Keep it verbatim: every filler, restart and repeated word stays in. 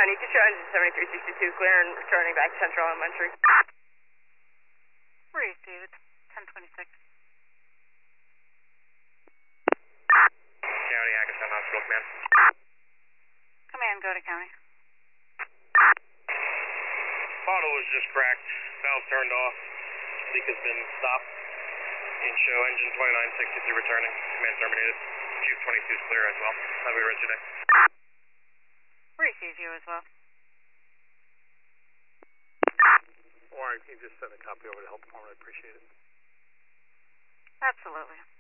County, get your engine seventy-three sixty-two clear and returning back to Central Elementary. Where are you, Steve? It's ten twenty-six. County, Hackettstown Hospital, command. Command, go to County. Bottle was just cracked. Valve turned off. Leak has been stopped. In show, engine twenty-nine sixty-three returning. Command terminated. Chief twenty-two is clear as well. Have a good rest of your day. Receive you as well. Warren, can you just send a copy over to Health Department? I appreciate it. Absolutely.